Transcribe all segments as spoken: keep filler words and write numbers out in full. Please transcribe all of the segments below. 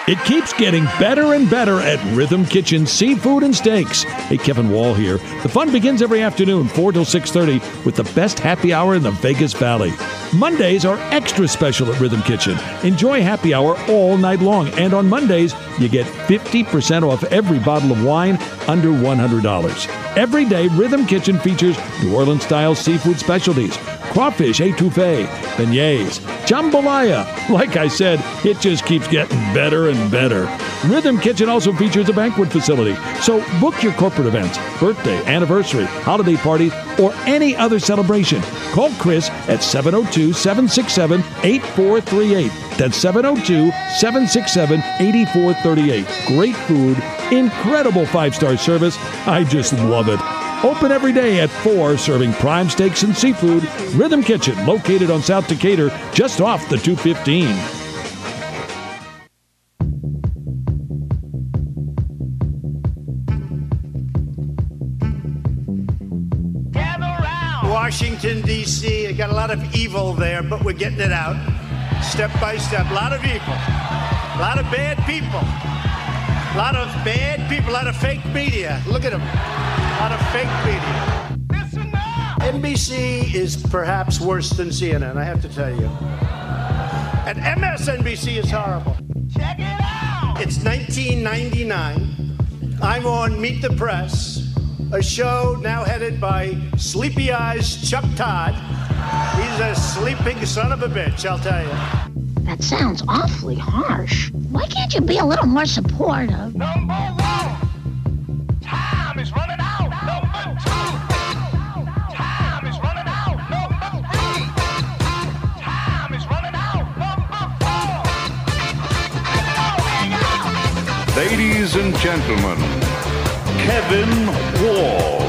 It keeps getting better and better at Rhythm Kitchen Seafood and Steaks. Hey, Kevin Wall here. The fun begins every afternoon, four till six thirty, with the best happy hour in the Vegas Valley. Mondays are extra special at Rhythm Kitchen. Enjoy happy hour all night long. And on Mondays, you get fifty percent off every bottle of wine under one hundred dollars. Every day, Rhythm Kitchen features New Orleans-style seafood specialties. Crawfish etouffee, beignets, jambalaya. Like I said, it just keeps getting better and better. Rhythm Kitchen also features a banquet facility. So book your corporate events, birthday, anniversary, holiday parties, or any other celebration. Call Chris at seven oh two, seven six seven, eight four three eight. That's seven oh two, seven six seven, eight four three eight. Great food, incredible five-star service. I just love it. Open every day at four, serving prime steaks and seafood. Rhythm Kitchen, located on South Decatur, just off the two fifteen. Washington, D C I got a lot of evil there, but we're getting it out step by step. A lot of evil, a lot of bad people, a lot of bad people, a lot of fake media. Look at them, a lot of fake media. Listen now. N B C is perhaps worse than C N N, I have to tell you. And M S N B C is horrible. Check it out. It's nineteen ninety-nine. I'm on Meet the Press, a show now headed by Sleepy Eyes Chuck Todd. He's a sleeping son of a bitch, I'll tell you. That sounds awfully harsh. Why can't you be a little more supportive? Number one, time is running out. Number two, time is running out. Number three, time is running out. Number four. Ladies and gentlemen, Kevin Wall.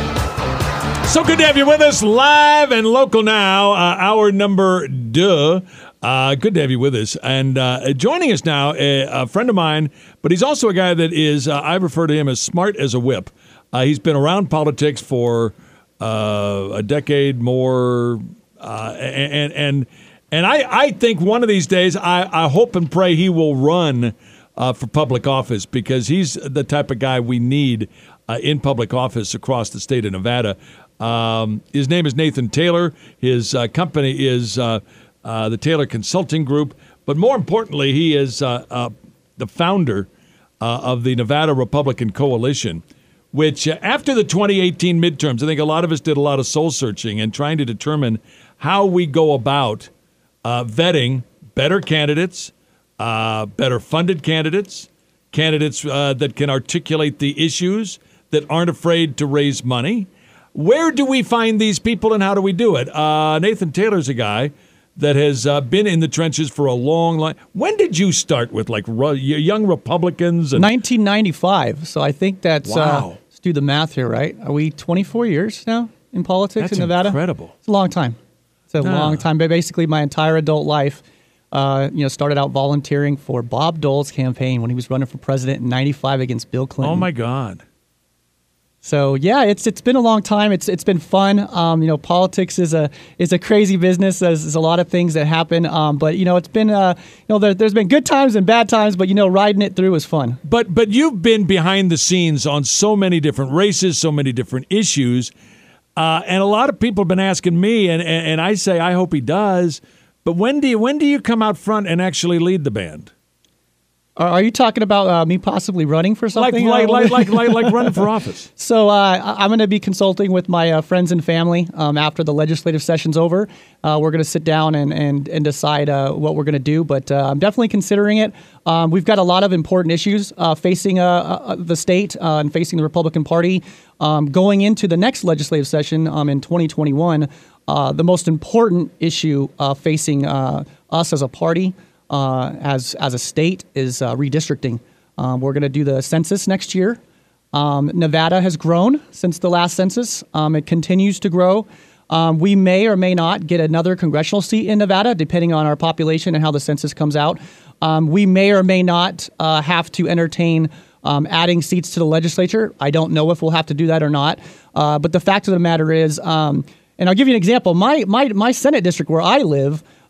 So good to have you with us, live and local now. Uh, hour number duh. Uh, good to have you with us. And uh, joining us now, a, a friend of mine, but he's also a guy that is, uh, I refer to him as smart as a whip. Uh, he's been around politics for uh, a decade more. Uh, and and and I, I think one of these days, I, I hope and pray he will run uh, for public office, because he's the type of guy we need uh, in public office across the state of Nevada. Um, his name is Nathan Taylor. His uh, company is uh, uh, the Taylor Consulting Group. But more importantly, he is uh, uh, the founder uh, of the Nevada Republican Coalition, which uh, after the twenty eighteen midterms, I think a lot of us did a lot of soul searching and trying to determine how we go about uh, vetting better candidates, uh, better funded candidates, candidates uh, that can articulate the issues, that aren't afraid to raise money. Where do we find these people, and how do we do it? Uh, Nathan Taylor's a guy that has uh, been in the trenches for a long line. When did you start with, like, ru- young Republicans? And- nineteen ninety-five. So I think that's, wow. uh, let's do the math here, right? Are we twenty-four years now in politics That's in Nevada? Incredible. It's a long time. It's a Ah. long time. But basically, my entire adult life, uh, you know, started out volunteering for Bob Dole's campaign when he was running for president in ninety-five against Bill Clinton. Oh, my God. So yeah, it's it's been a long time. It's it's been fun. Um, you know, politics is a is a crazy business. There's, there's a lot of things that happen. Um, but you know, it's been uh, you know, there, there's been good times and bad times. But you know, riding it through is fun. But but you've been behind the scenes on so many different races, so many different issues, uh, and a lot of people have been asking me, and, and and I say I hope he does. But when do you when do you come out front and actually lead the band? Are, are you talking about uh, me possibly running for something? Like like like like, like, like running for office. So uh, I'm going to be consulting with my uh, friends and family um, after the legislative session's over. Uh, we're going to sit down and and, and decide uh, what we're going to do. But uh, I'm definitely considering it. Um, we've got a lot of important issues uh, facing uh, uh, the state uh, and facing the Republican Party um, going into the next legislative session um, in twenty twenty-one. Uh, the most important issue uh, facing uh, us as a party, uh, as as a state, is uh, redistricting. Um, we're going to do the census next year. Um, Nevada has grown since the last census. Um, it continues to grow. Um, we may or may not get another congressional seat in Nevada, depending on our population and how the census comes out. Um, we may or may not uh, have to entertain um, adding seats to the legislature. I don't know if we'll have to do that or not. Uh, but the fact of the matter is, um, and I'll give you an example. My my my Senate district where I live,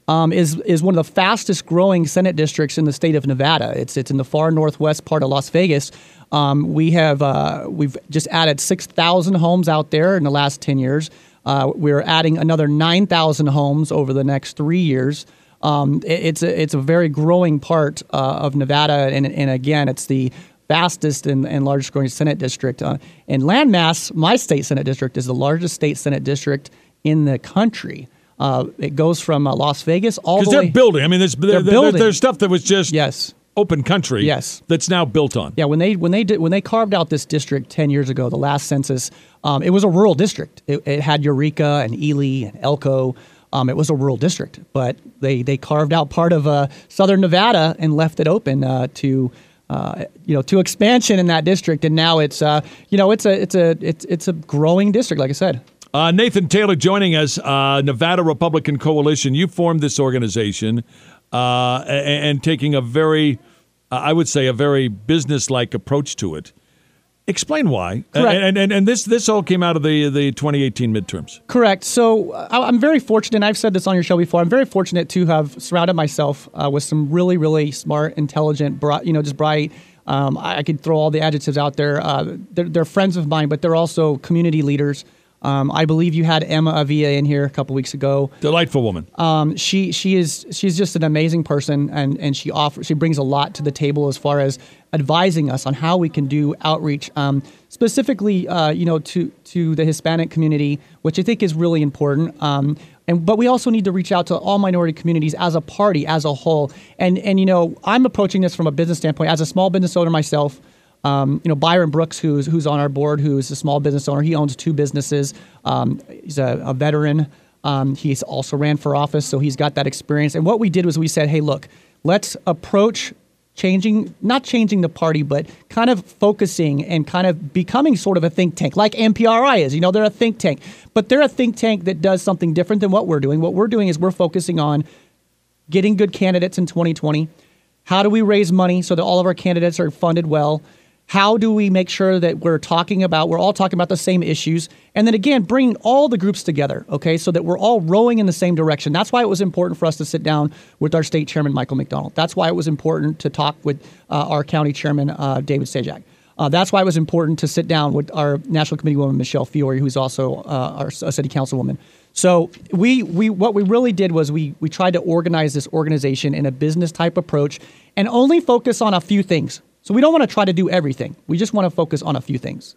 um, is is one of the fastest growing Senate districts in the state of Nevada. It's it's in the far northwest part of Las Vegas. Um, we have uh, we've just added six thousand homes out there in the last ten years. Uh, we're adding another nine thousand homes over the next three years. Um, it, it's a it's a very growing part uh, of Nevada, and and again, it's the fastest and, and largest growing Senate district. Uh, in landmass, my state Senate district is the largest state Senate district in the country. Uh, it goes from uh, Las Vegas all the way. Because they're building. I mean, there's, they're there, building. there's stuff that was just yes. open country. Yes. That's now built on. Yeah, when they when they did when they carved out this district ten years ago, the last census, um, it was a rural district. It, it had Eureka and Ely and Elko. Um, it was a rural district, but they they carved out part of uh, southern Nevada and left it open uh, to. Uh, you know, to expansion in that district, and now it's, uh, you know, it's a, it's a, it's, it's a growing district, like I said. Uh, Nathan Taylor joining us, uh, Nevada Republican Coalition. You formed this organization, uh, and, and taking a very, uh, I would say, a very business-like approach to it. Explain why. Correct. And, and and this this all came out of the the twenty eighteen midterms. Correct. So uh, I'm very fortunate, and I've said this on your show before, I'm very fortunate to have surrounded myself uh, with some really, really smart, intelligent, bright, you know, just bright. Um, I, I could throw all the adjectives out there. Uh, they're, they're friends of mine, but they're also community leaders. Um, I believe you had Emma Avila in here a couple weeks ago. Delightful woman. Um, she she is she's just an amazing person, and, and she offers she brings a lot to the table as far as advising us on how we can do outreach, um, specifically uh, you know to to the Hispanic community, which I think is really important. Um, and but we also need to reach out to all minority communities as a party, as a whole. And and you know I'm approaching this from a business standpoint as a small business owner myself. Um, you know, Byron Brooks, who's who's on our board, who is a small business owner. He owns two businesses. Um, he's a, a veteran. Um, he's also ran for office, so he's got that experience. And what we did was we said, hey, look, let's approach changing, not changing the party, but kind of focusing and kind of becoming sort of a think tank, like N P R I is. You know, they're a think tank, but they're a think tank that does something different than what we're doing. What we're doing is we're focusing on getting good candidates in twenty twenty. How do we raise money so that all of our candidates are funded well? How do we make sure that we're talking about, we're all talking about the same issues? And then again, bringing all the groups together, okay, so that we're all rowing in the same direction. That's why it was important for us to sit down with our state chairman, Michael McDonald. That's why it was important to talk with uh, our county chairman, uh, David Sajak. Uh, that's why it was important to sit down with our National Committee woman, Michelle Fiore, who's also uh, our a city councilwoman. So we we what we really did was we we tried to organize this organization in a business type approach and only focus on a few things. So we don't want to try to do everything. We just want to focus on a few things.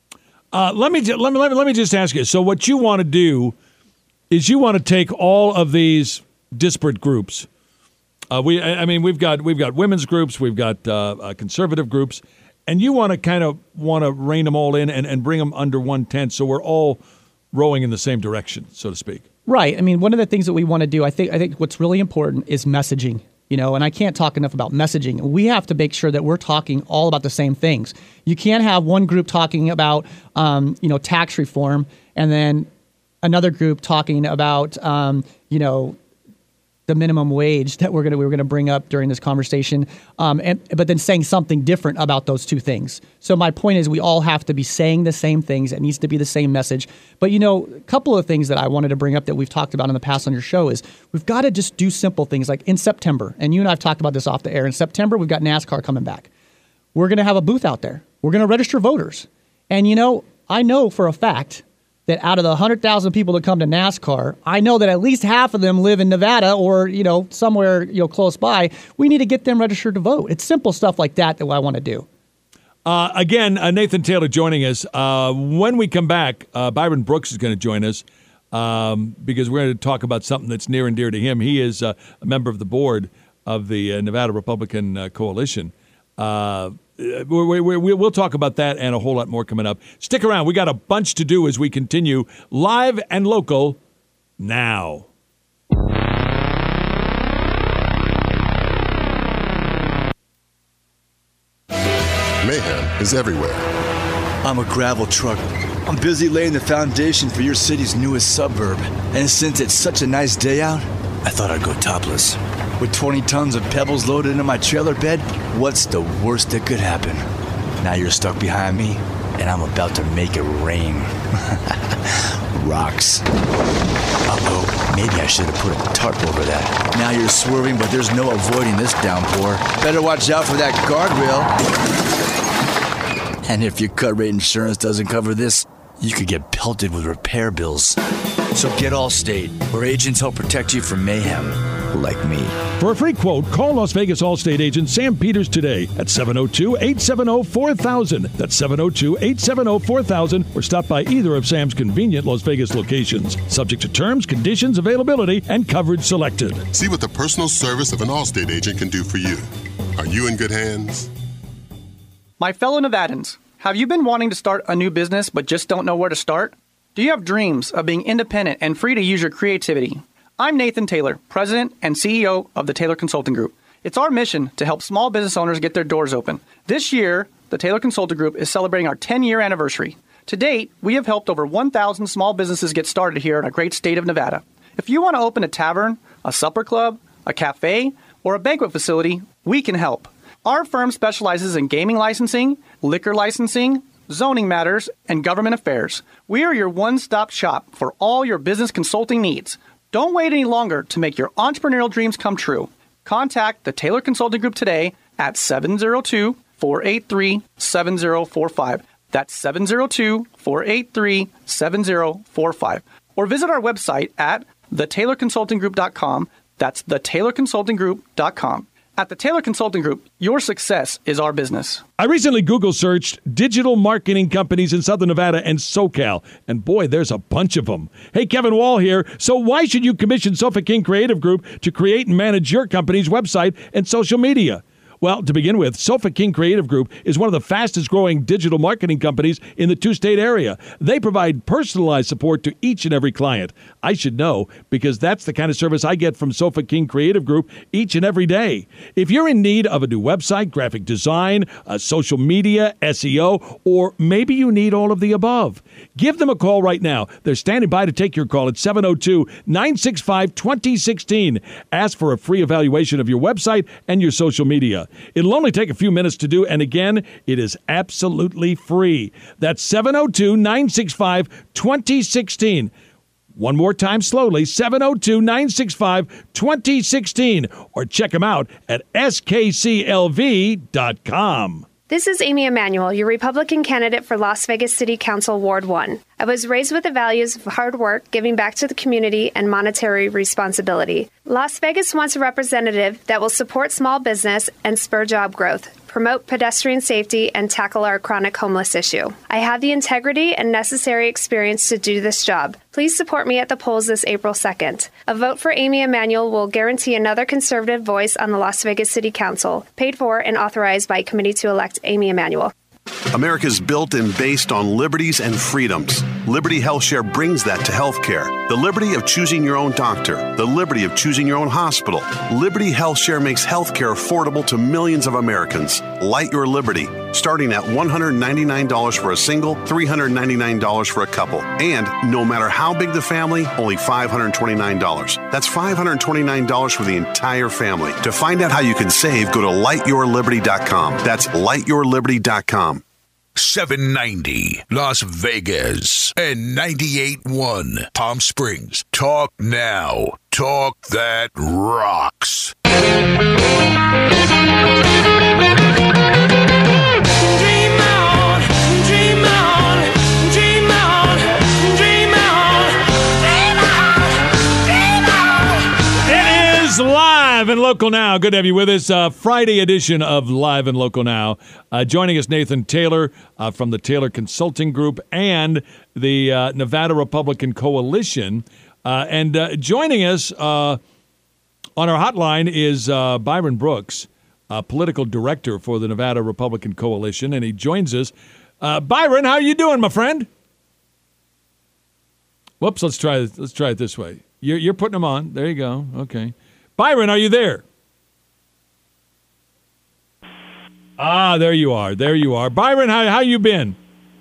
Uh, let me let me let me let me just ask you. So what you want to do is you want to take all of these disparate groups. Uh, we I mean we've got we've got women's groups, we've got uh, uh, conservative groups, and you want to kind of want to rein them all in and, and bring them under one tent, so we're all rowing in the same direction, so to speak. Right. I mean, one of the things that we want to do, I think I think what's really important is messaging. You know, and I can't talk enough about messaging. We have to make sure that we're talking all about the same things. You can't have one group talking about, um, you know, tax reform, and then another group talking about, um, you know, the minimum wage that we're gonna we we're gonna bring up during this conversation, um, and but then saying something different about those two things. So my point is, we all have to be saying the same things. It needs to be the same message. But you know, a couple of things that I wanted to bring up that we've talked about in the past on your show is we've got to just do simple things like in September. And you and I've talked about this off the air. In September, we've got NASCAR coming back. We're gonna have a booth out there. We're gonna register voters. And you know, I know for a fact that out of the one hundred thousand people that come to NASCAR, I know that at least half of them live in Nevada or, you know, somewhere, you know, close by. We need to get them registered to vote. It's simple stuff like that that I want to do. Uh, again, uh, Nathan Taylor joining us. Uh, when we come back, uh, Byron Brooks is going to join us um, because we're going to talk about something that's near and dear to him. He is uh, a member of the board of the uh, Nevada Republican uh, Coalition. Uh, we, we, we, we'll talk about that and a whole lot more coming up. Stick around. We got a bunch to do as we continue live and local now. Mayhem is everywhere. I'm a gravel truck. I'm busy laying the foundation for your city's newest suburb. And since it's such a nice day out, I thought I'd go topless. With twenty tons of pebbles loaded into my trailer bed, what's the worst that could happen? Now you're stuck behind me, and I'm about to make it rain. Rocks. Uh-oh, maybe I should have put a tarp over that. Now you're swerving, but there's no avoiding this downpour. Better watch out for that guardrail. And if your cut rate insurance doesn't cover this, you could get pelted with repair bills. So get Allstate, where agents help protect you from mayhem, like me. For a free quote, call Las Vegas Allstate agent Sam Peters today at seven oh two, eight seven oh, four thousand. That's seven oh two, eight seven oh, four thousand, or stop by either of Sam's convenient Las Vegas locations. Subject to terms, conditions, availability, and coverage selected. See what the personal service of an Allstate agent can do for you. Are you in good hands? My fellow Nevadans, have you been wanting to start a new business but just don't know where to start? Do you have dreams of being independent and free to use your creativity? I'm Nathan Taylor, President and C E O of the Taylor Consulting Group. It's our mission to help small business owners get their doors open. This year, the Taylor Consulting Group is celebrating our ten-year anniversary. To date, we have helped over one thousand small businesses get started here in our great state of Nevada. If you want to open a tavern, a supper club, a cafe, or a banquet facility, we can help. Our firm specializes in gaming licensing, liquor licensing, zoning matters, and government affairs. We are your one-stop shop for all your business consulting needs. Don't wait any longer to make your entrepreneurial dreams come true. Contact the Taylor Consulting Group today at seven oh two, four eight three, seven oh four five. That's seven oh two, four eight three, seven oh four five. Or visit our website at the taylor consulting group dot com. That's the taylor consulting group dot com. At the Taylor Consulting Group, your success is our business. I recently Google searched digital marketing companies in Southern Nevada and SoCal, and boy, there's a bunch of them. Hey, Kevin Wall here. So why should you commission Sofa King Creative Group to create and manage your company's website and social media? Well, to begin with, Sofa King Creative Group is one of the fastest-growing digital marketing companies in the two-state area. They provide personalized support to each and every client. I should know, because that's the kind of service I get from Sofa King Creative Group each and every day. If you're in need of a new website, graphic design, uh, social media, S E O, or maybe you need all of the above, give them a call right now. They're standing by to take your call at seven oh two, nine six five, two oh one six. Ask for a free evaluation of your website and your social media. It'll only take a few minutes to do, and again, it is absolutely free. That's seven oh two, nine six five, two oh one six. One more time slowly, seven oh two, nine six five, two oh one six, or check them out at S K C L V dot com. This is Amy Emanuel, your Republican candidate for Las Vegas City Council Ward one. I was raised with the values of hard work, giving back to the community, and monetary responsibility. Las Vegas wants a representative that will support small business and spur job growth, promote pedestrian safety, and tackle our chronic homeless issue. I have the integrity and necessary experience to do this job. Please support me at the polls this April second. A vote for Amy Emanuel will guarantee another conservative voice on the Las Vegas City Council, paid for and authorized by a committee to elect Amy Emanuel. America's built and based on liberties and freedoms. Liberty HealthShare brings that to healthcare. The liberty of choosing your own doctor. The liberty of choosing your own hospital. Liberty HealthShare makes healthcare affordable to millions of Americans. Light your liberty, starting at one hundred ninety-nine dollars for a single, three hundred ninety-nine dollars for a couple. And no matter how big the family, only five hundred twenty-nine dollars. That's five hundred twenty-nine dollars for the entire family. To find out how you can save, go to light your liberty dot com. That's light your liberty dot com. seven ninety Las Vegas and ninety-eight point one Palm Springs. Talk now. Talk that rocks. Live and Local Now. Good to have you with us. Uh, Friday edition of Live and Local Now. Uh, joining us, Nathan Taylor uh, from the Taylor Consulting Group and the uh, Nevada Republican Coalition. Uh, and uh, joining us uh, on our hotline is uh, Byron Brooks, uh, political director for the Nevada Republican Coalition, and he joins us. Uh, Byron, how are you doing, my friend? Whoops, let's try it. Let's try it this way. You're, you're putting them on. There you go. Okay. Byron, are you there? Ah, there you are. There you are. Byron, how how you been?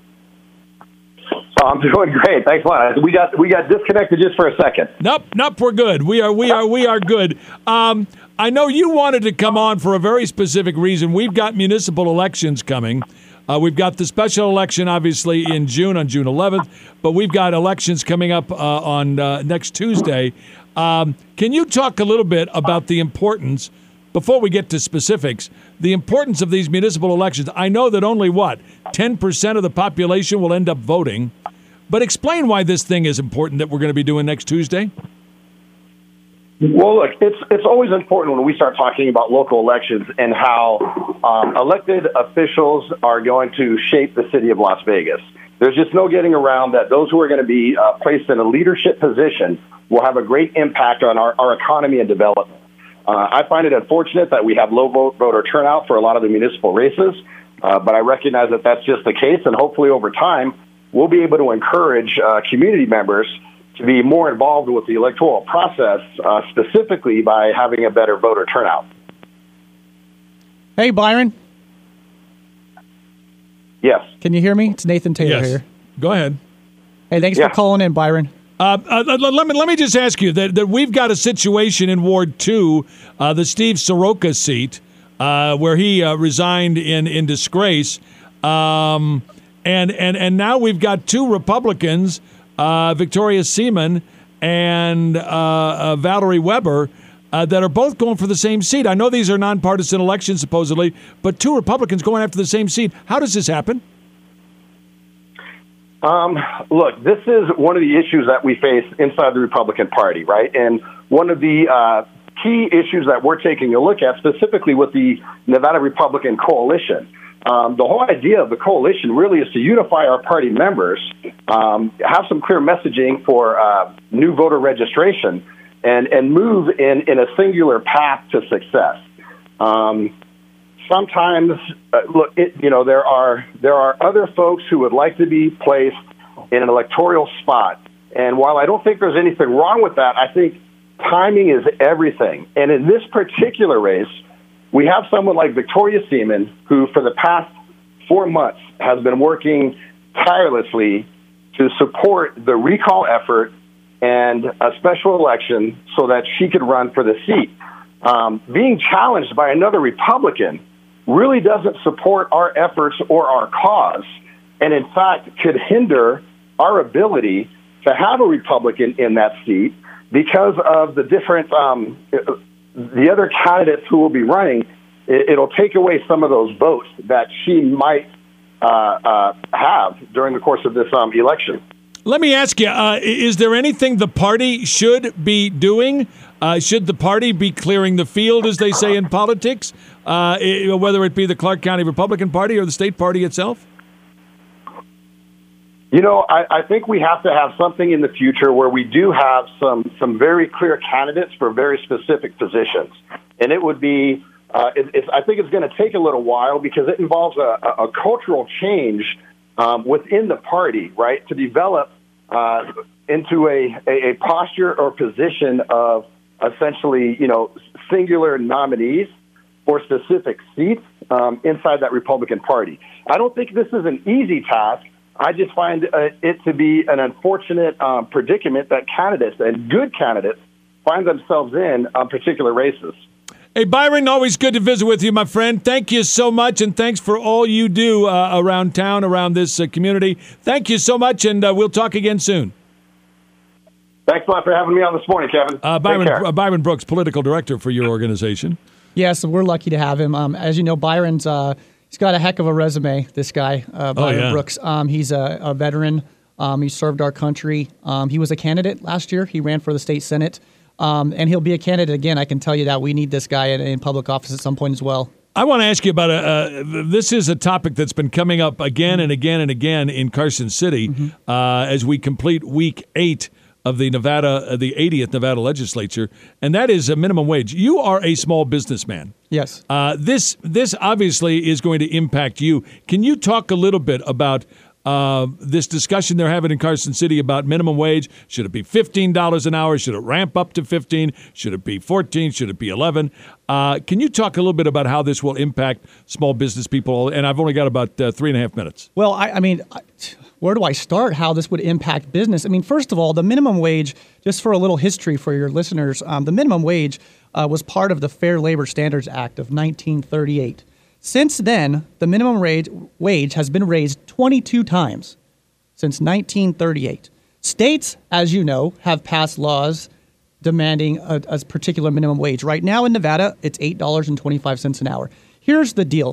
Oh, I'm doing great. Thanks a lot. We got we got disconnected just for a second. Nope, nope, we're good. We are we are we are good. Um, I know you wanted to come on for a very specific reason. We've got municipal elections coming. Uh, we've got the special election, obviously, in June, on June eleventh, but we've got elections coming up uh, on uh, next Tuesday. Um, can you talk a little bit about the importance, before we get to specifics, the importance of these municipal elections? I know that only, what, ten percent of the population will end up voting, but explain why this thing is important that we're going to be doing next Tuesday. Well, look, it's it's always important when we start talking about local elections and how um, elected officials are going to shape the city of Las Vegas. There's just no getting around that those who are going to be uh, placed in a leadership position will have a great impact on our, our economy and development. Uh, I find it unfortunate that we have low vote voter turnout for a lot of the municipal races, uh, but I recognize that that's just the case, and hopefully over time we'll be able to encourage uh, community members to be more involved with the electoral process, uh, specifically by having a better voter turnout. Hey, Byron. Yes. Can you hear me? It's Nathan Taylor yes. here. Go ahead. Hey, thanks yeah. for calling in, Byron. Uh, uh, let me let me just ask you that, that we've got a situation in Ward Two, uh, the Steve Soroka seat, uh, where he uh, resigned in in disgrace, um, and and and now we've got two Republicans, uh, Victoria Seaman and uh, uh, Valerie Weber, uh, that are both going for the same seat. I know these are nonpartisan elections supposedly, but two Republicans going after the same seat. How does this happen? Um, look, this is one of the issues that we face inside the Republican Party, right? And one of the uh, key issues that we're taking a look at, specifically with the Nevada Republican Coalition. Um, the whole idea of the coalition really is to unify our party members, um, have some clear messaging for uh, new voter registration, and, and move in, in a singular path to success. Um, Sometimes, uh, look, it, you know, there are there are other folks who would like to be placed in an electoral spot. And while I don't think there's anything wrong with that, I think timing is everything. And in this particular race, we have someone like Victoria Seaman, who for the past four months has been working tirelessly to support the recall effort and a special election so that she could run for the seat. Um, being challenged by another Republican really doesn't support our efforts or our cause, and in fact could hinder our ability to have a Republican in that seat because of the different, um, the other candidates who will be running. It'll take away some of those votes that she might uh, uh, have during the course of this um, election. Let me ask you, uh, is there anything the party should be doing? Uh, should the party be clearing the field, as they say in politics, uh, whether it be the Clark County Republican Party or the state party itself? You know, I, I think we have to have something in the future where we do have some, some very clear candidates for very specific positions. And it would be, uh, it, it's, I think it's going to take a little while because it involves a, a, a cultural change um, within the party, right, to develop uh, into a, a, a posture or position of essentially, you know, singular nominees for specific seats um, inside that Republican Party. I don't think this is an easy task. I just find uh, it to be an unfortunate um, predicament that candidates and good candidates find themselves in on particular races. Hey, Byron, always good to visit with you, my friend. Thank you so much, and thanks for all you do uh, around town, around this uh, community. Thank you so much, and uh, we'll talk again soon. Thanks a lot for having me on this morning, Kevin. Uh, Byron, uh, Byron Brooks, political director for your organization. Yeah, so we're lucky to have him. Um, as you know, Byron's uh, he's got a heck of a resume, this guy, uh, Byron oh, yeah. Brooks. Um, he's a, a veteran. Um, he served our country. Um, he was a candidate last year. He ran for the state Senate. Um, and he'll be a candidate again. I can tell you that we need this guy in, in public office at some point as well. I want to ask you about a. Uh, this is a topic that's been coming up again and again and again in Carson City mm-hmm. uh, as we complete week eight of the Nevada, uh, the eightieth Nevada legislature, and that is a minimum wage. You are a small businessman. Yes. Uh, this this obviously is going to impact you. Can you talk a little bit about Uh, this discussion they're having in Carson City about minimum wage? Should it be fifteen dollars an hour? Should it ramp up to fifteen? Should it be fourteen? Should it be eleven? Uh, can you talk a little bit about how this will impact small business people? And I've only got about uh, three and a half minutes. Well, I, I mean, where do I start how this would impact business? I mean, first of all, the minimum wage, just for a little history for your listeners, um, the minimum wage uh, was part of the Fair Labor Standards Act of nineteen thirty-eight. Since then, the minimum wage, wage has been raised twenty-two times since nineteen thirty-eight. States, as you know, have passed laws demanding a, a particular minimum wage. Right now in Nevada, it's eight dollars and twenty-five cents an hour. Here's the deal.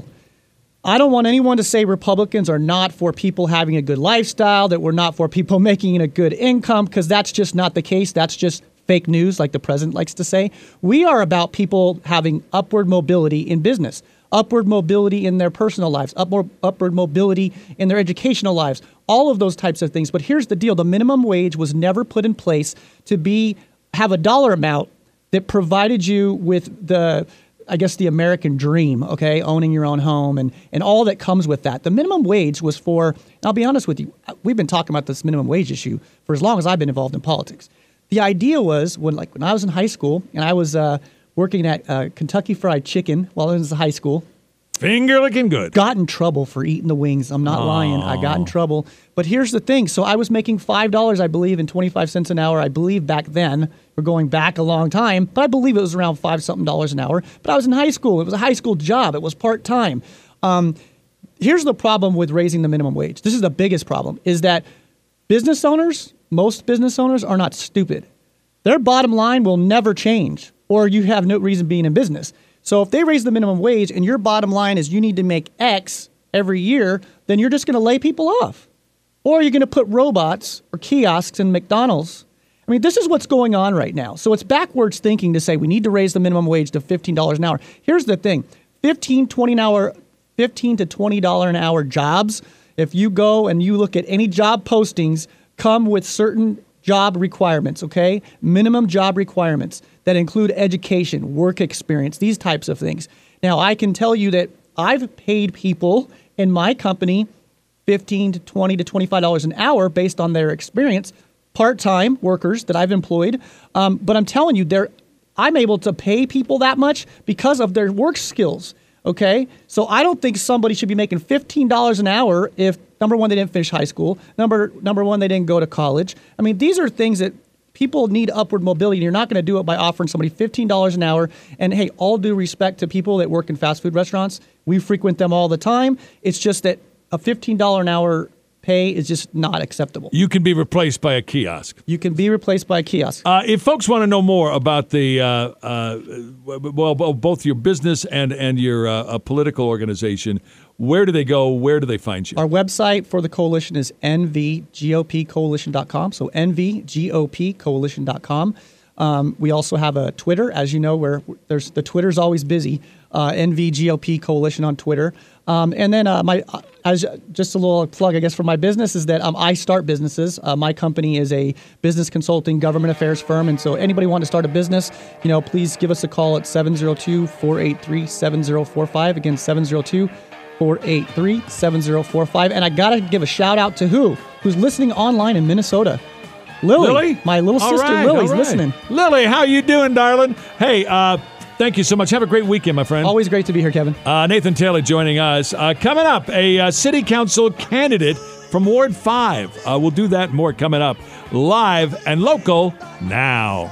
I don't want anyone to say Republicans are not for people having a good lifestyle, that we're not for people making a good income, because that's just not the case. That's just fake news, like the president likes to say. We are about people having upward mobility in business, upward mobility in their personal lives, upward, upward mobility in their educational lives, all of those types of things. But here's the deal. The minimum wage was never put in place to be have a dollar amount that provided you with the, I guess, the American dream, okay, owning your own home and, and all that comes with that. The minimum wage was for, and I'll be honest with you, we've been talking about this minimum wage issue for as long as I've been involved in politics. The idea was when, like, when I was in high school and I was uh, working at uh, Kentucky Fried Chicken while I was in high school. Finger looking good. Got in trouble for eating the wings. I'm not oh. lying. I got in trouble. But here's the thing. So I was making five dollars, I believe, and twenty-five cents an hour, I believe, back then. We're going back a long time. But I believe it was around five-something dollars an hour. But I was in high school. It was a high school job. It was part-time. Um, here's the problem with raising the minimum wage. This is the biggest problem, is that business owners, most business owners, are not stupid. Their bottom line will never change, or you have no reason being in business. So if they raise the minimum wage and your bottom line is you need to make X every year, then you're just going to lay people off. Or you're going to put robots or kiosks in McDonald's. I mean, this is what's going on right now. So it's backwards thinking to say we need to raise the minimum wage to fifteen dollars an hour. Here's the thing. fifteen, twenty an hour, fifteen to twenty dollars an hour jobs, if you go and you look at any job postings, come with certain job requirements, okay? Minimum job requirements that include education, work experience, these types of things. Now, I can tell you that I've paid people in my company fifteen to twenty to twenty-five dollars an hour based on their experience, part-time workers that I've employed. Um, but I'm telling you, they're, I'm able to pay people that much because of their work skills, okay? So I don't think somebody should be making fifteen dollars an hour if, number one, they didn't finish high school. Number number one, they didn't go to college. I mean, these are things that people need upward mobility, and you're not going to do it by offering somebody fifteen dollars an hour. And, hey, all due respect to people that work in fast food restaurants. We frequent them all the time. It's just that a fifteen dollars an hour pay is just not acceptable. You can be replaced by a kiosk. You can be replaced by a kiosk. Uh, if folks want to know more about the, uh, uh, well, both your business and, and your uh, political organization, where do they go? Where do they find you? Our website for the coalition is N V G O P coalition dot com. So N V G O P coalition dot com. Um, we also have a Twitter, as you know, where there's the Twitter's always busy. Uh, N V G O P Coalition on Twitter. Um, and then uh, my uh, as just a little plug, I guess, for my business is that um, I start businesses. Uh, my company is a business consulting government affairs firm. And so anybody want to start a business, you know, please give us a call at seven oh two, four eight three, seven oh four five. Again, seven oh two, four eight three, seven oh four five. And I got to give a shout out to who? Who's listening online in Minnesota. Lily, Lily? My little All sister right, Lily's all right. listening. Lily, how you doing, darling? Hey, uh, thank you so much. Have a great weekend, my friend. Always great to be here, Kevin. Uh, Nathan Taylor joining us. Uh, coming up, a uh, city council candidate from Ward five. Uh, we'll do that more coming up. Live and local now.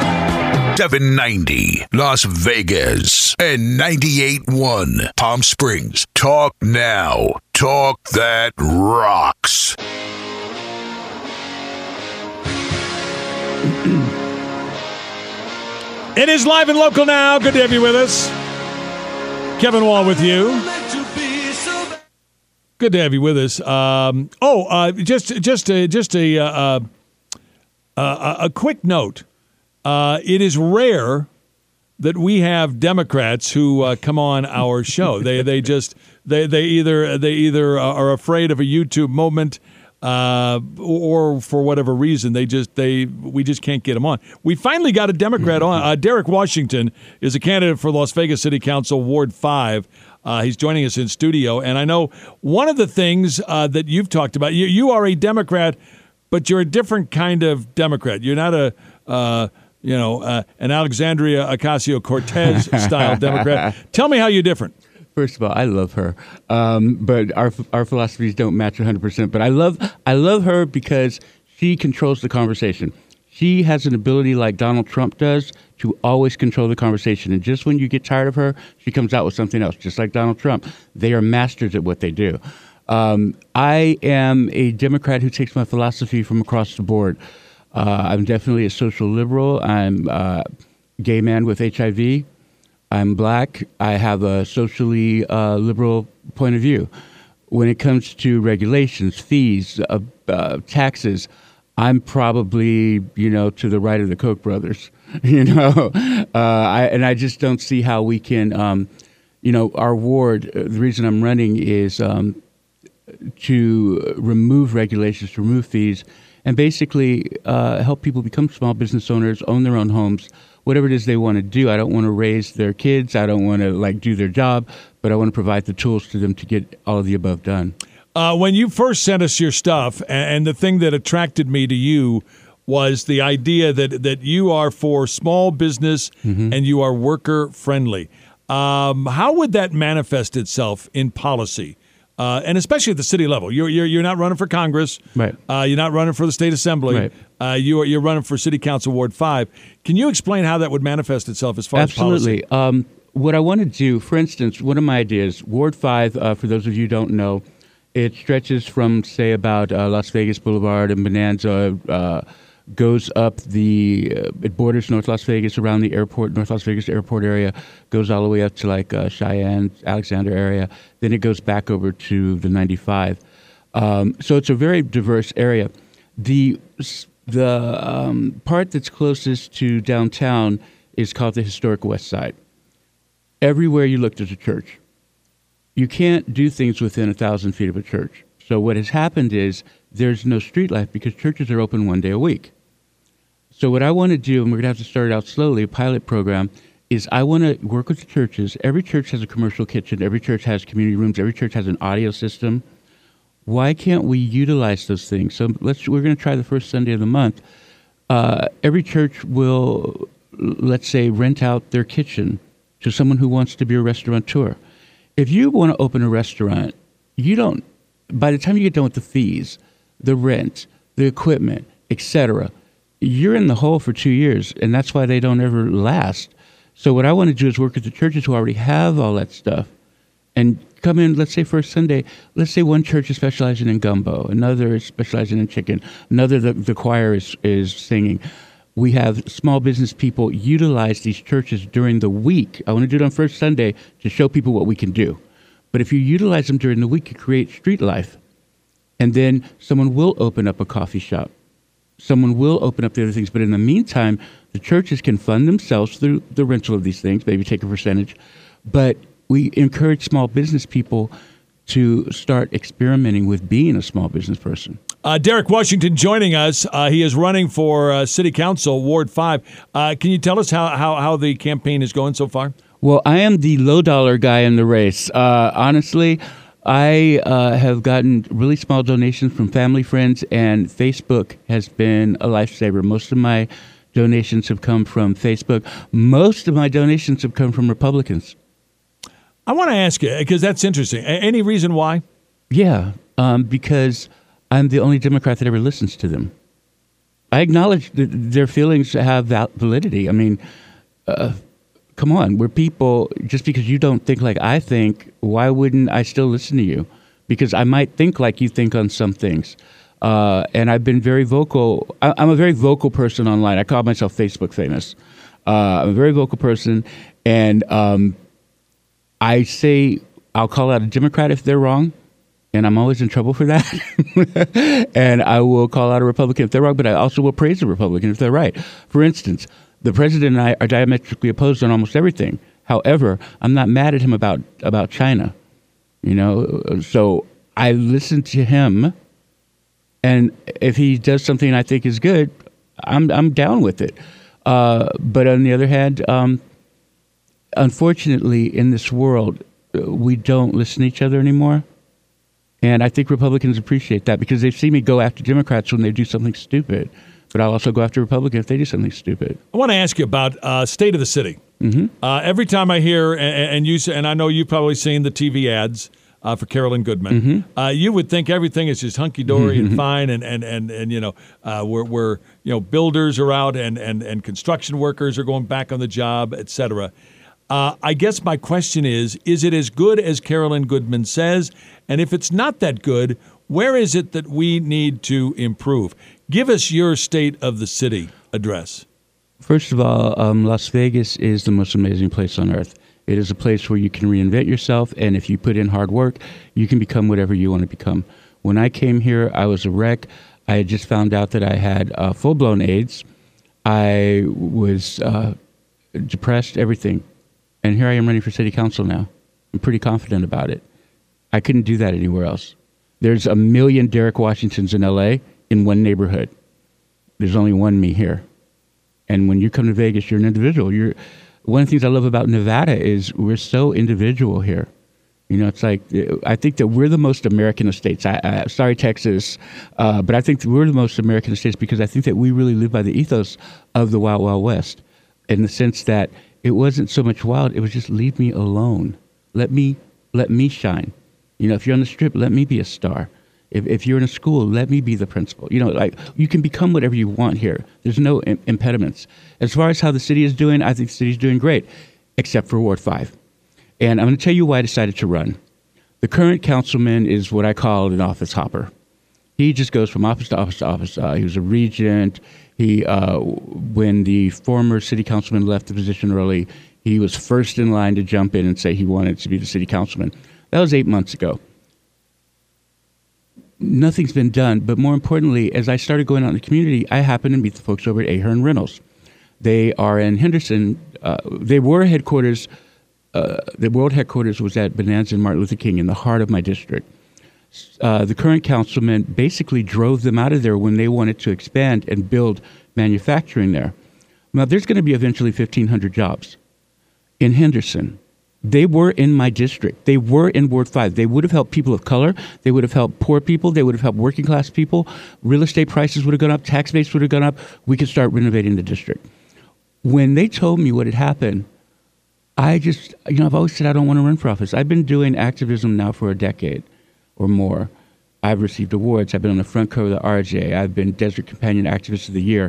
seven ninety Las Vegas and ninety-eight point one Palm Springs. Talk now. Talk that rocks. It is live and local now. Good to have you with us. Kevin Wall with you. Good to have you with us. Um, oh, uh, just just a, just a uh, uh, a quick note. Uh, it is rare that we have Democrats who uh, come on our show. They they just they they either they either are afraid of a YouTube moment. Uh, or for whatever reason, they just they we just can't get them on. We finally got a Democrat on. Uh, Derek Washington is a candidate for Las Vegas City Council Ward five. Uh, he's joining us in studio, and I know one of the things uh, that you've talked about. You you are a Democrat, but you're a different kind of Democrat. You're not a uh, you know uh, an Alexandria Ocasio-Cortez style Democrat. Tell me how you're different. First of all, I love her, um, but our our philosophies don't match one hundred percent. But I love I love her because she controls the conversation. She has an ability like Donald Trump does to always control the conversation. And just when you get tired of her, she comes out with something else, just like Donald Trump. They are masters at what they do. Um, I am a Democrat who takes my philosophy from across the board. Uh, I'm definitely a social liberal. I'm a gay man with H I V. I'm black. I have a socially uh, liberal point of view. When it comes to regulations, fees, uh, uh, taxes, I'm probably, you know, to the right of the Koch brothers, you know, uh, I, and I just don't see how we can, um, you know, our ward, uh, the reason I'm running is um, to remove regulations, to remove fees, and basically uh, help people become small business owners, own their own homes, whatever it is they want to do. I don't want to raise their kids. I don't want to like do their job, but I want to provide the tools to them to get all of the above done. Uh, when you first sent us your stuff, and the thing that attracted me to you was the idea that, that you are for small business mm-hmm. and you are worker friendly. Um, how would that manifest itself in policy, uh, and especially at the city level? You're you're, you're not running for Congress, right? Uh, you're not running for the state assembly. Right. Uh, you are you're running for City Council Ward Five. Can you explain how that would manifest itself as far Absolutely. as policy? Um, what I want to do, for instance, one of my ideas, Ward Five, uh, for those of you who don't know. It stretches from, say, about uh, Las Vegas Boulevard and Bonanza, uh, goes up the, uh, it borders North Las Vegas around the airport, North Las Vegas airport area, goes all the way up to like uh, Cheyenne, Alexander area. Then it goes back over to the ninety-five. Um, so it's a very diverse area. The, the um, part that's closest to downtown is called the Historic West Side. Everywhere you look, there's a church. You can't do things within a thousand feet of a church. So what has happened is there's no street life because churches are open one day a week. So what I want to do, and we're going to have to start out slowly, a pilot program, is I want to work with the churches. Every church has a commercial kitchen. Every church has community rooms. Every church has an audio system. Why can't we utilize those things? So let's. We're going to try the first Sunday of the month. Uh, every church will, let's say, rent out their kitchen to someone who wants to be a restaurateur. If you want to open a restaurant, you don't, by the time you get done with the fees, the rent, the equipment, et cetera, you're in the hole for two years, and that's why they don't ever last. So what I want to do is work with the churches who already have all that stuff and come in, let's say first Sunday, let's say one church is specializing in gumbo, another is specializing in chicken, another the, the choir is, is singing. We have small business people utilize these churches during the week. I want to do it on first Sunday to show people what we can do. But if you utilize them during the week, you create street life. And then someone will open up a coffee shop. Someone will open up the other things. But in the meantime, the churches can fund themselves through the rental of these things, maybe take a percentage. But we encourage small business people to start experimenting with being a small business person. Uh, Derek Washington joining us. Uh, he is running for uh, City Council, Ward five. Uh, can you tell us how, how, how the campaign is going so far? Well, I am the low-dollar guy in the race. Uh, honestly, I uh, have gotten really small donations from family, friends, and Facebook has been a lifesaver. Most of my donations have come from Facebook. Most of my donations have come from Republicans. I want to ask you, because that's interesting. A- any reason why? Yeah, um, because I'm the only Democrat that ever listens to them. I acknowledge that their feelings have val- validity. I mean, uh, come on, we're people. Just because you don't think like I think, why wouldn't I still listen to you? Because I might think like you think on some things. Uh, and I've been very vocal. I- I'm a very vocal person online. I call myself Facebook famous. Uh, I'm a very vocal person. And um, I say I'll call out a Democrat if they're wrong. And I'm always in trouble for that. And I will call out a Republican if they're wrong, but I also will praise a Republican if they're right. For instance, the president and I are diametrically opposed on almost everything. However, I'm not mad at him about, about China. You know, so I listen to him, and if he does something I think is good, I'm I'm down with it. Uh, but on the other hand, um, unfortunately, in this world, we don't listen to each other anymore. And I think Republicans appreciate that because they've seen me go after Democrats when they do something stupid. But I'll also go after Republicans if they do something stupid. I want to ask you about uh, state of the city. Mm-hmm. Uh, every time I hear, and, and you, and I know you've probably seen the T V ads, uh, for Carolyn Goodman. Mm-hmm. Uh, you would think everything is just hunky dory and fine, and and and and you know, uh, we're we're you know, builders are out and and and construction workers are going back on the job, et cetera. Uh, I guess my question is: is it as good as Carolyn Goodman says? And if it's not that good, where is it that we need to improve? Give us your state of the city address. First of all, um, Las Vegas is the most amazing place on earth. It is a place where you can reinvent yourself, and if you put in hard work, you can become whatever you want to become. When I came here, I was a wreck. I had just found out that I had uh, full-blown AIDS. I was uh, depressed, everything. And here I am running for city council now. I'm pretty confident about it. I couldn't do that anywhere else. There's a million Derek Washingtons in L A in one neighborhood. There's only one me here. And when you come to Vegas, you're an individual. You're one of the things I love about Nevada is we're so individual here. You know, it's like, I think that we're the most American of states. I, I, sorry, Texas, uh, but I think that we're the most American of states because I think that we really live by the ethos of the Wild Wild West, in the sense that it wasn't so much wild. It was just leave me alone. Let me, let me shine. You know, if you're on the strip, let me be a star. If, if you're in a school, let me be the principal. You know, like, you can become whatever you want here. There's no im- impediments. As far as how the city is doing, I think the city's doing great, except for Ward five. And I'm going to tell you why I decided to run. The current councilman is what I call an office hopper. He just goes from office to office to office. Uh, he was a regent. He, uh, when the former city councilman left the position early, he was first in line to jump in and say he wanted to be the city councilman. That was eight months ago. Nothing's been done, but more importantly, as I started going out in the community, I happened to meet the folks over at Ahern Reynolds. They are in Henderson. Uh, they were headquarters. Uh, the world headquarters was at Bonanza and Martin Luther King in the heart of my district. Uh, the current councilman basically drove them out of there when they wanted to expand and build manufacturing there. Now, there's going to be eventually fifteen hundred jobs in Henderson. They were in my district. They were in Ward five. They would have helped people of color. They would have helped poor people. They would have helped working class people. Real estate prices would have gone up. Tax base would have gone up. We could start renovating the district. When they told me what had happened, I just, you know, I've always said I don't want to run for office. I've been doing activism now for a decade or more. I've received awards. I've been on the front cover of the R J. I've been Desert Companion Activist of the Year.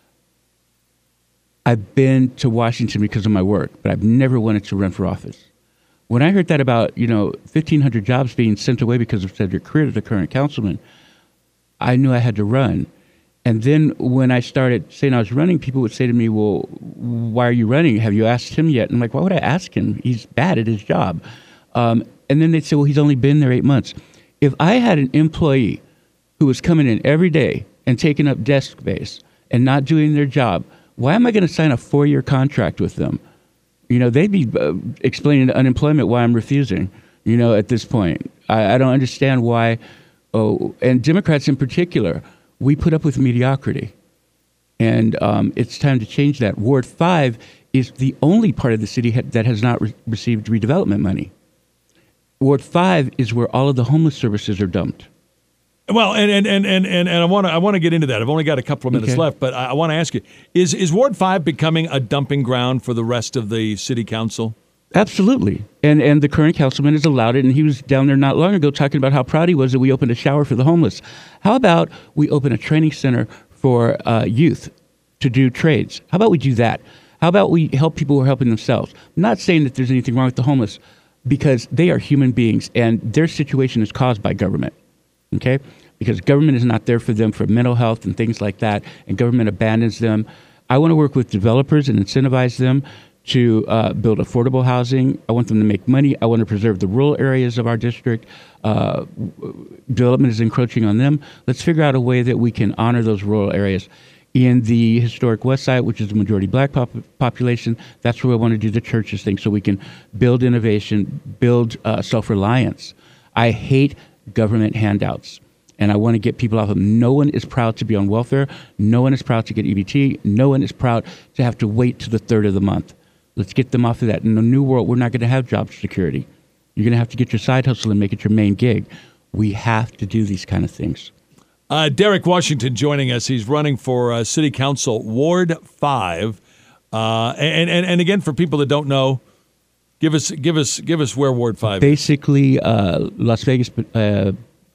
I've been to Washington because of my work, but I've never wanted to run for office. When I heard that about, you know, fifteen hundred jobs being sent away because of Cedric Creer, the current councilman, I knew I had to run. And then when I started saying I was running, people would say to me, well, why are you running? Have you asked him yet? And I'm like, why would I ask him? He's bad at his job. Um, and then they'd say, well, he's only been there eight months. If I had an employee who was coming in every day and taking up desk space and not doing their job, why am I going to sign a four-year contract with them? You know, they'd be uh, explaining to unemployment why I'm refusing, you know, at this point. I, I don't understand why, oh, and Democrats in particular, we put up with mediocrity. And um, it's time to change that. Ward five is the only part of the city ha- that has not re- received redevelopment money. Ward five is where all of the homeless services are dumped. Well, and and and and, and I want to I want to get into that. I've only got a couple of minutes Okay. left, but I, I want to ask you: Is is Ward Five becoming a dumping ground for the rest of the city council? Absolutely. And and the current councilman has allowed it, and he was down there not long ago talking about how proud he was that we opened a shower for the homeless. How about we open a training center for uh, youth to do trades? How about we do that? How about we help people who are helping themselves? I'm not saying that there's anything wrong with the homeless, because they are human beings, and their situation is caused by government, okay? Because government is not there for them for mental health and things like that, and government abandons them. I want to work with developers and incentivize them to uh, build affordable housing. I want them to make money. I want to preserve the rural areas of our district. Uh, development is encroaching on them. Let's figure out a way that we can honor those rural areas. In the historic West Side, which is the majority black pop- population, that's where I want to do the churches thing, so we can build innovation, build uh, self-reliance. I hate government handouts, and I want to get people off of them. No one is proud to be on welfare. No one is proud to get E B T. No one is proud to have to wait to the third of the month. Let's get them off of that. In the new world, we're not going to have job security. You're going to have to get your side hustle and make it your main gig. We have to do these kind of things. Uh, Derek Washington joining us. He's running for uh, City Council, Ward five. Uh, and, and, and again, for people that don't know, Give us, give us, give us where Ward Five. Basically, uh, Las Vegas, uh,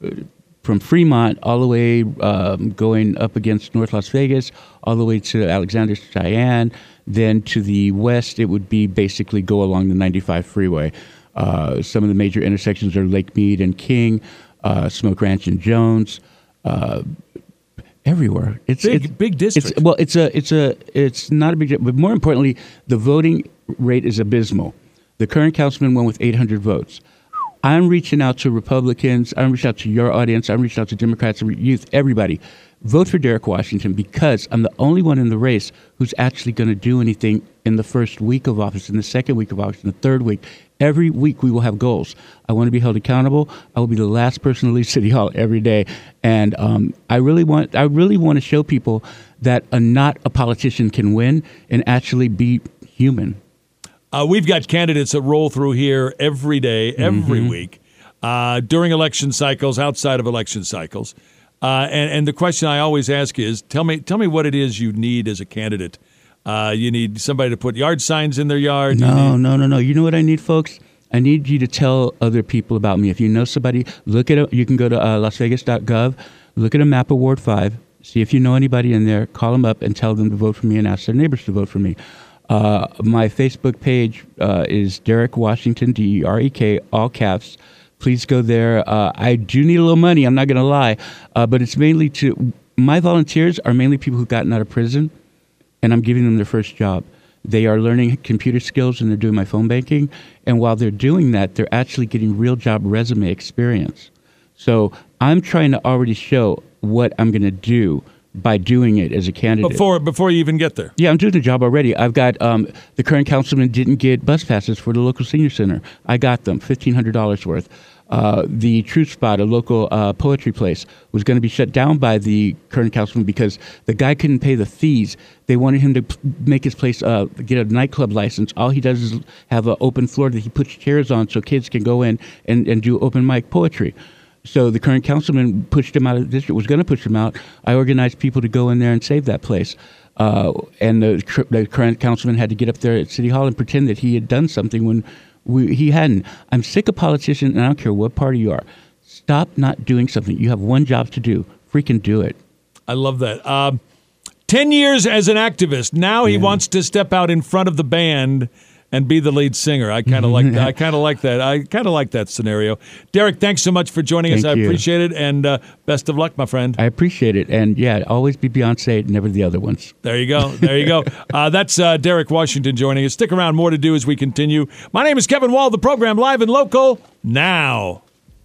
from Fremont all the way um, going up against North Las Vegas, all the way to Alexander, Cheyenne. Then to the west, it would be basically go along the ninety-five freeway. Uh, some of the major intersections are Lake Mead and King, uh, Smoke Ranch and Jones. Uh, everywhere. It's big, it's, big district. It's, well, it's a, it's a, it's not a big, but more importantly, the voting rate is abysmal. The current councilman won with eight hundred votes. I'm reaching out to Republicans. I'm reaching out to your audience. I'm reaching out to Democrats, youth, everybody. Vote for Derek Washington because I'm the only one in the race who's actually going to do anything in the first week of office, in the second week of office, in the third week. Every week we will have goals. I want to be held accountable. I will be the last person to leave City Hall every day. And um, I really want I really want to show people that a not a politician can win and actually be human. Uh, we've got candidates that roll through here every day, every Mm-hmm. week, uh, during election cycles, outside of election cycles. Uh, and, and the question I always ask is, tell me tell me what it is you need as a candidate. Uh, you need somebody to put yard signs in their yard? You No, need- no, no, no. You know what I need, folks? I need you to tell other people about me. If you know somebody, look at it. You can go to uh, las vegas dot gov, look at a map of Ward five, see if you know anybody in there, call them up and tell them to vote for me and ask their neighbors to vote for me. Uh, my Facebook page uh, is Derek Washington, D E R E K, all caps. Please go there. Uh, I do need a little money, I'm not going to lie, uh, but it's mainly to, my volunteers are mainly people who've gotten out of prison, and I'm giving them their first job. They are learning computer skills and they're doing my phone banking, and while they're doing that, they're actually getting real job resume experience. So I'm trying to already show what I'm going to do by doing it as a candidate. Before before you even get there. Yeah, I'm doing the job already. I've got, um, the current councilman didn't get bus passes for the local senior center. I got them, fifteen hundred dollars worth. Uh, the Truth Spot, a local uh, poetry place, was going to be shut down by the current councilman because the guy couldn't pay the fees. They wanted him to p- make his place, uh, get a nightclub license. All he does is have an open floor that he puts chairs on so kids can go in and, and do open mic poetry. So the current councilman pushed him out of the district, was going to push him out. I organized people to go in there and save that place. Uh, and the, cr- the current councilman had to get up there at City Hall and pretend that he had done something when we, he hadn't. I'm sick of politicians, and I don't care what party you are. Stop not doing something. You have one job to do. Freaking do it. I love that. Um, Ten years as an activist. Now he Yeah. wants to step out in front of the band and be the lead singer. I kind of like that. I kind of like that. I kind of like that scenario. Derek, thanks so much for joining us. Thank I you. appreciate it, and uh, best of luck, my friend. I appreciate it. And yeah, always be Beyonce, never the other ones. There you go. There you go. Uh, that's uh, Derek Washington joining us. Stick around. More to do as we continue. My name is Kevin Wall. The program live and local now.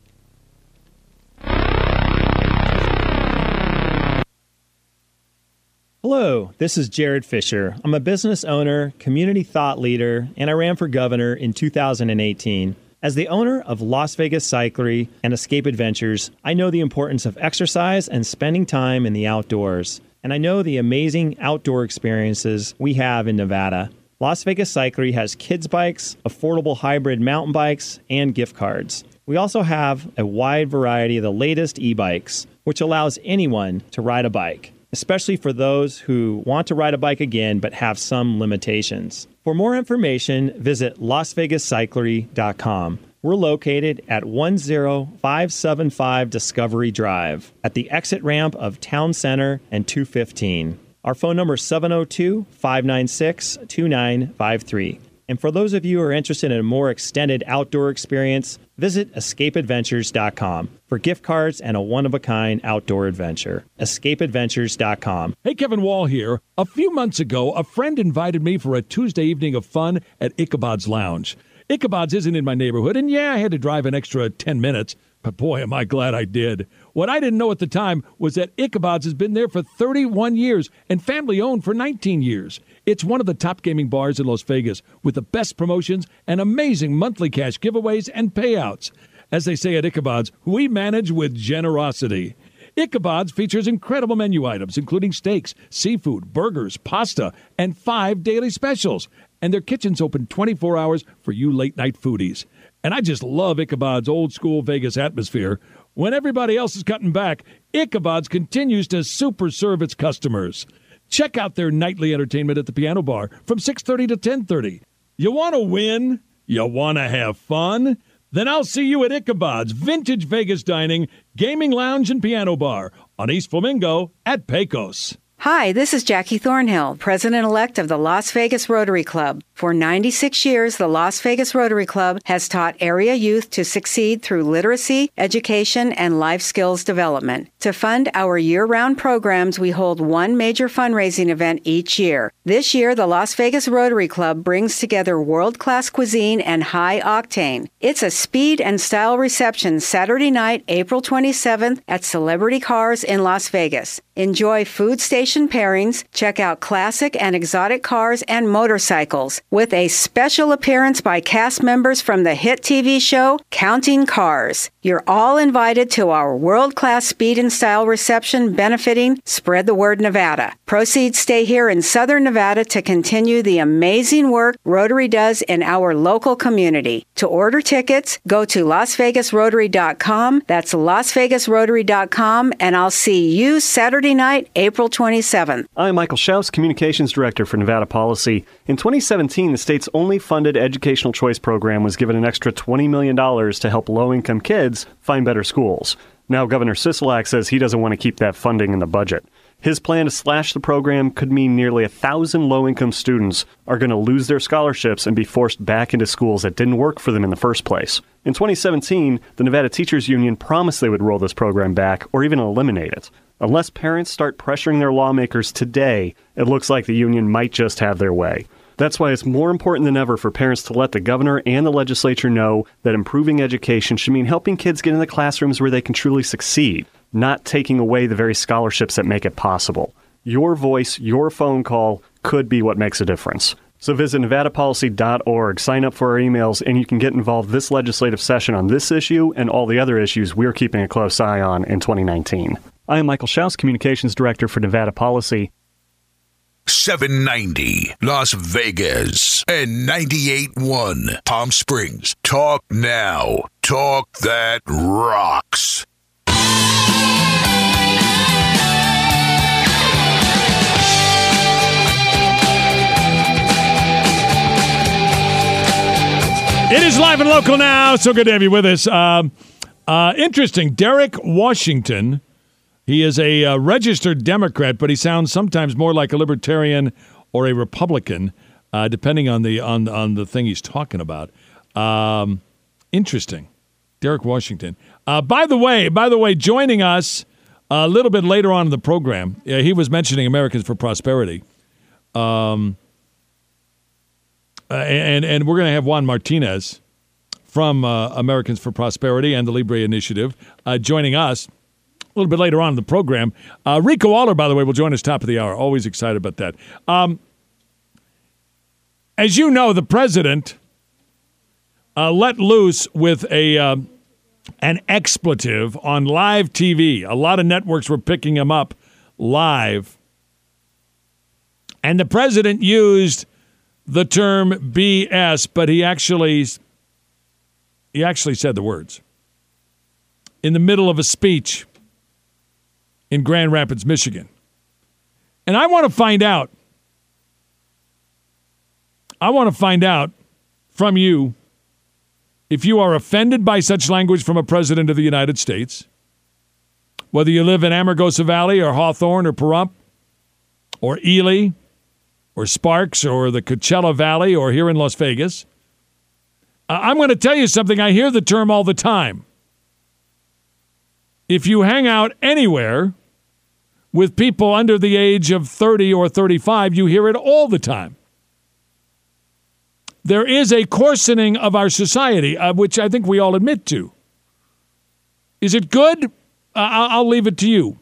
Hello, this is Jared Fisher. I'm a business owner, community thought leader, and I ran for governor in two thousand eighteen. As the owner of Las Vegas Cyclery and Escape Adventures, I know the importance of exercise and spending time in the outdoors. And I know the amazing outdoor experiences we have in Nevada. Las Vegas Cyclery has kids bikes, affordable hybrid mountain bikes, and gift cards. We also have a wide variety of the latest e-bikes, which allows anyone to ride a bike, especially for those who want to ride a bike again but have some limitations. For more information, visit las vegas cyclery dot com. We're located at one zero five seven five Discovery Drive at the exit ramp of Town Center and two fifteen. Our phone number is seven oh two, five nine six, two nine five three. And for those of you who are interested in a more extended outdoor experience, visit escape adventures dot com for gift cards and a one-of-a-kind outdoor adventure. escape adventures dot com. Hey, Kevin Wall here. A few months ago, a friend invited me for a Tuesday evening of fun at Ichabod's Lounge. Ichabod's isn't in my neighborhood, and yeah, I had to drive an extra ten minutes, but boy, am I glad I did. What I didn't know at the time was that Ichabod's has been there for thirty-one years and family-owned for nineteen years. It's one of the top gaming bars in Las Vegas with the best promotions and amazing monthly cash giveaways and payouts. As they say at Ichabod's, we manage with generosity. Ichabod's features incredible menu items, including steaks, seafood, burgers, pasta, and five daily specials. And their kitchen's open twenty-four hours for you late-night foodies. And I just love Ichabod's old-school Vegas atmosphere. When everybody else is cutting back, Ichabod's continues to super serve its customers. Check out their nightly entertainment at the Piano Bar from six thirty to ten thirty. You want to win? You want to have fun? Then I'll see you at Ichabod's Vintage Vegas Dining, Gaming Lounge, and Piano Bar on East Flamingo at Pecos. Hi, this is Jackie Thornhill, President-elect of the Las Vegas Rotary Club. For ninety-six years, the Las Vegas Rotary Club has taught area youth to succeed through literacy, education, and life skills development. To fund our year-round programs, we hold one major fundraising event each year. This year, the Las Vegas Rotary Club brings together world-class cuisine and high octane. It's a speed and style reception Saturday night, April twenty-seventh at Celebrity Cars in Las Vegas. Enjoy food station pairings, check out classic and exotic cars and motorcycles, with a special appearance by cast members from the hit T V show Counting Cars. You're all invited to our world-class speed and style reception benefiting Spread the Word Nevada. Proceeds stay here in Southern Nevada to continue the amazing work Rotary does in our local community. To order tickets, go to las vegas rotary dot com. That's las vegas rotary dot com, and I'll see you Saturday night, April twenty-seventh. I'm Michael Schaus, Communications Director for Nevada Policy. In twenty seventeen, the state's only funded educational choice program was given an extra twenty million dollars to help low-income kids find better schools. Now Governor Sisolak says he doesn't want to keep that funding in the budget. His plan to slash the program could mean nearly a thousand low-income students are going to lose their scholarships and be forced back into schools that didn't work for them in the first place. In twenty seventeen, the Nevada Teachers Union promised they would roll this program back or even eliminate it. Unless parents start pressuring their lawmakers today, it looks like the union might just have their way. That's why it's more important than ever for parents to let the governor and the legislature know that improving education should mean helping kids get in the classrooms where they can truly succeed, not taking away the very scholarships that make it possible. Your voice, your phone call could be what makes a difference. So visit nevada policy dot org, sign up for our emails, and you can get involved this legislative session on this issue and all the other issues we're keeping a close eye on in twenty nineteen. I am Michael Schaus, Communications Director for Nevada Policy. seven ninety Las Vegas and ninety-eight point one Palm Springs. Talk now. Talk that rocks. It is live and local now. So good to have you with us. Um, uh, interesting. Derek Washington. He is a uh, registered Democrat, but he sounds sometimes more like a libertarian or a Republican, uh, depending on the on on the thing he's talking about. Um, interesting. Derek Washington. Uh, by the way, by the way, joining us a little bit later on in the program, uh, he was mentioning Americans for Prosperity. Um. Uh, and and we're going to have Juan Martinez from uh, Americans for Prosperity and the Libre Initiative uh, joining us a little bit later on in the program. Uh, Rico Waller, by the way, will join us top of the hour. Always excited about that. Um, as you know, the president uh, let loose with a uh, an expletive on live T V. A lot of networks were picking him up live. And the president used the term B S, but he actually he actually said the words in the middle of a speech in Grand Rapids, Michigan. And I want to find out, I want to find out from you if you are offended by such language from a president of the United States, whether you live in Amargosa Valley or Hawthorne or Pahrump or Ely, or Sparks, or the Coachella Valley, or here in Las Vegas. Uh, I'm going to tell you something. I hear the term all the time. If you hang out anywhere with people under the age of thirty or thirty-five, you hear it all the time. There is a coarsening of our society, uh, which I think we all admit to. Is it good? Uh, I'll leave it to you.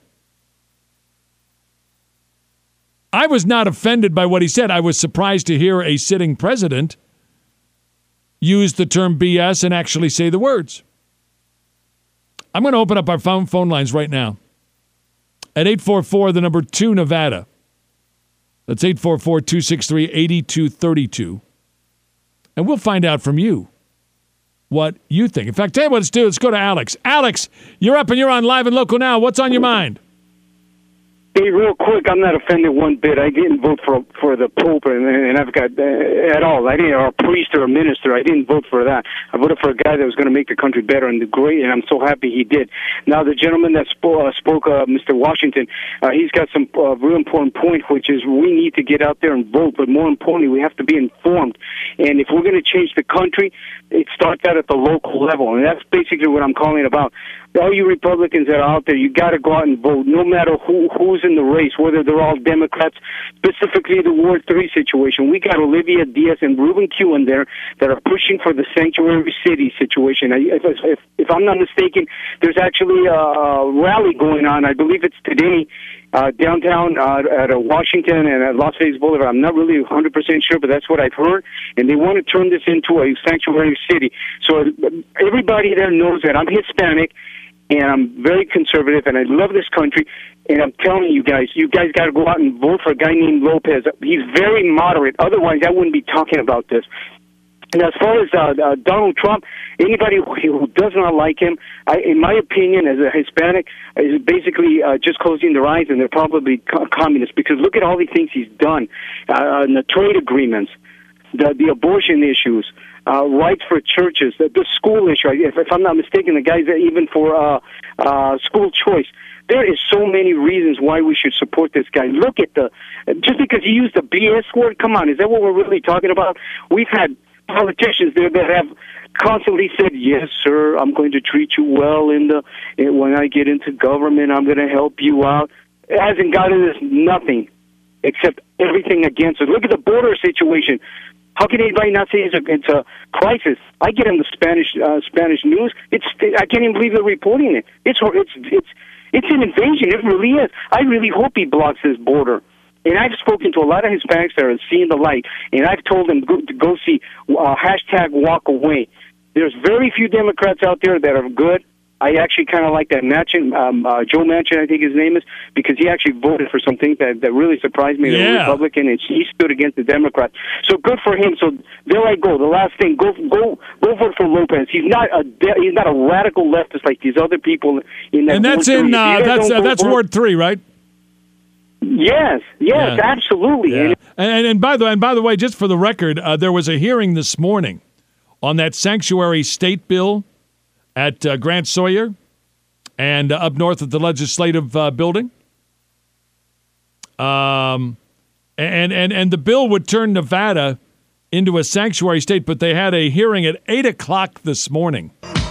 I was not offended by what he said. I was surprised to hear a sitting president use the term B S and actually say the words. I'm going to open up our phone phone lines right now at eight four four, the number two, Nevada. That's eight four four, two six three, eight two three two. And we'll find out from you what you think. In fact, tell you what let's do. Let's go to Alex. Alex, you're up and you're on Live and Local now. What's on your mind? Hey, real quick, I'm not offended one bit. I didn't vote for for the Pope, and, and I've got uh, at all. I didn't, or a priest or a minister. I didn't vote for that. I voted for a guy that was going to make the country better and do great, and I'm so happy he did. Now, the gentleman that spo- uh, spoke, uh, Mister Washington, uh, he's got some uh, real important point, which is we need to get out there and vote, but more importantly, we have to be informed. And if we're going to change the country, it starts out at the local level, and that's basically what I'm calling about. All you Republicans that are out there, you got to go out and vote, no matter who who's in the race, whether they're all Democrats, specifically the Ward three situation. We got Olivia Diaz and Ruben Q in there that are pushing for the sanctuary city situation. If, if, if I'm not mistaken, there's actually a rally going on. I believe it's today. Uh, downtown uh, at uh, Washington and at Las Vegas Boulevard. I'm not really one hundred percent sure, but that's what I've heard. And they want to turn this into a sanctuary city. So everybody there knows that I'm Hispanic, and I'm very conservative, and I love this country. And I'm telling you guys, you guys got to go out and vote for a guy named Lopez. He's very moderate. Otherwise, I wouldn't be talking about this. And as far as uh, uh, Donald Trump, anybody who, who does not like him, I, in my opinion, as a Hispanic, is basically uh, just closing their eyes, and they're probably co- communists. Because look at all the things he's done, uh, the trade agreements, the, the abortion issues, uh, rights for churches, the, the school issue. If, if I'm not mistaken, the guy's even for uh, uh, school choice. There is so many reasons why we should support this guy. Look at the, just because he used the B S word, come on, is that what we're really talking about? We've had politicians there that have constantly said, yes, sir, I'm going to treat you well in the in, when I get into government, I'm going to help you out. It hasn't gotten us nothing except everything against us. Look at the border situation. How can anybody not say it's a, it's a crisis? I get in the Spanish uh, Spanish news. It's I can't even believe they're reporting it. It's it's it's it's an invasion. It really is. I really hope he blocks this border. And I've spoken to a lot of Hispanics that are seeing the light, and I've told them go, to go see uh, hashtag walk away. There's very few Democrats out there that are good. I actually kind of like that Manchin, um, uh, Joe Manchin, I think his name is, because he actually voted for some things that, that really surprised me. Yeah. The Republican, and he stood against the Democrats. So good for him. So there I go. The last thing, go go go vote for Lopez. He's not a de- he's not a radical leftist like these other people in that. And that's in uh, that's uh, that's Ward three, right? Yes, yes, Yeah. absolutely. Yeah. And, and and by the and by the way, just for the record, uh, there was a hearing this morning on that sanctuary state bill at uh, Grant Sawyer and uh, up north at the legislative uh, building. Um, and and and the bill would turn Nevada into a sanctuary state, but they had a hearing at eight o'clock this morning.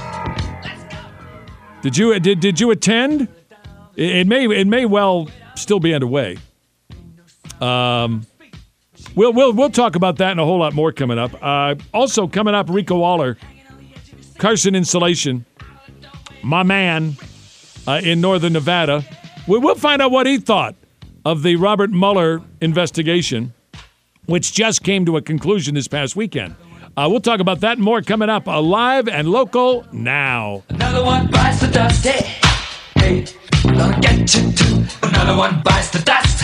Did you did did you attend? It, it may it may well still be underway. Um, we'll we'll we'll talk about that and a whole lot more coming up. Uh, also coming up, Rico Waller, Carson Insulation, my man uh, in Northern Nevada. We, we'll find out what he thought of the Robert Mueller investigation, which just came to a conclusion this past weekend. Uh, we'll talk about that and more coming up. Uh, live and local now. Another one bites the dust. Hey, hey, I'm gonna get you too. Another one bites the dust.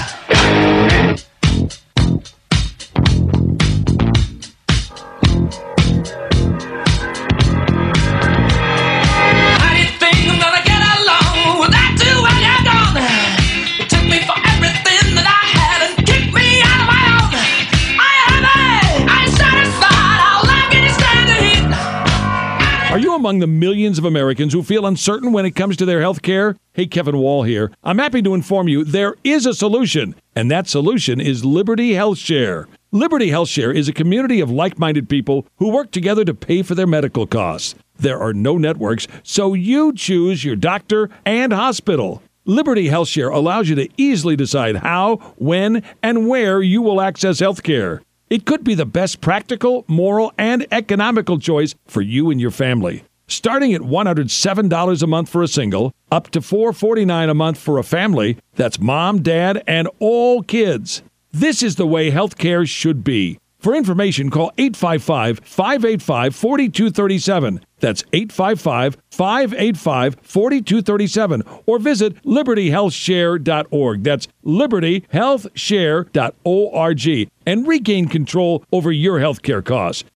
How do you think I'm gonna get along without you when you're gone? You took me for everything that I had and kicked me out of my own. I am happy, I'm satisfied, I'll let me stand the heat. Are you among the millions of Americans who feel uncertain when it comes to their health care? Hey, Kevin Wall here. I'm happy to inform you there is a solution, and that solution is Liberty Health Share. Liberty Health Share is a community of like-minded people who work together to pay for their medical costs. There are no networks, so you choose your doctor and hospital. Liberty Health Share allows you to easily decide how, when, and where you will access health care. It could be the best practical, moral, and economical choice for you and your family. Starting at one hundred seven dollars a month for a single, up to four hundred forty-nine dollars a month for a family. That's mom, dad, and all kids. This is the way health care should be. For information, call eight five five, five eight five, four two three seven. That's eight five five, five eight five, four two three seven. Or visit liberty health share dot org. That's liberty health share dot org. And regain control over your health care costs.